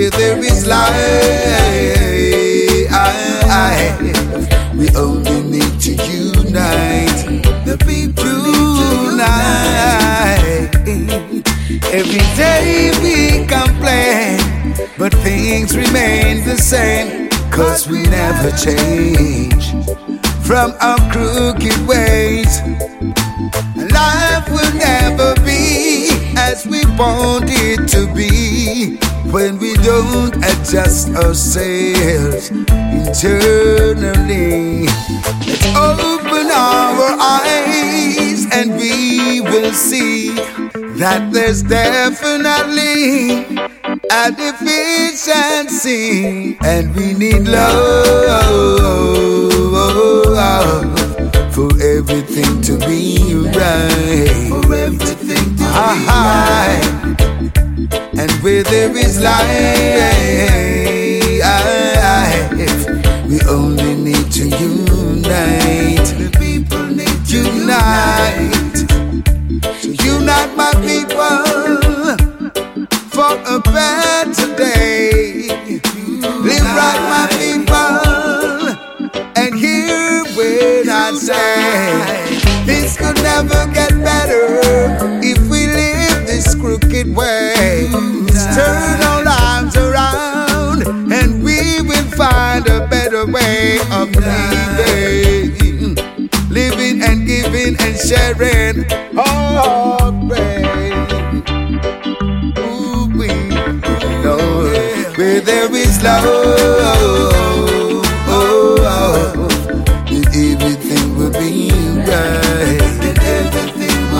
where there is life, we only need to unite. The people unite. Every day we complain, but things remain the same, 'cause we never change from our crooked ways. Life will never be as we want it to be when we don't adjust ourselves internally. Let's open our eyes and we will see that there's definitely a deficiency, and we need love for everything to be right. For everything to be right. And where there is life, we only need to unite. The people need to unite. So unite my people for a better day. Live right, my people, and hear when I say this could never get better if we live this crooked way. Let's turn our lives around and we will find a better way of living and giving and sharing all praise. Ooh, we know where there is love,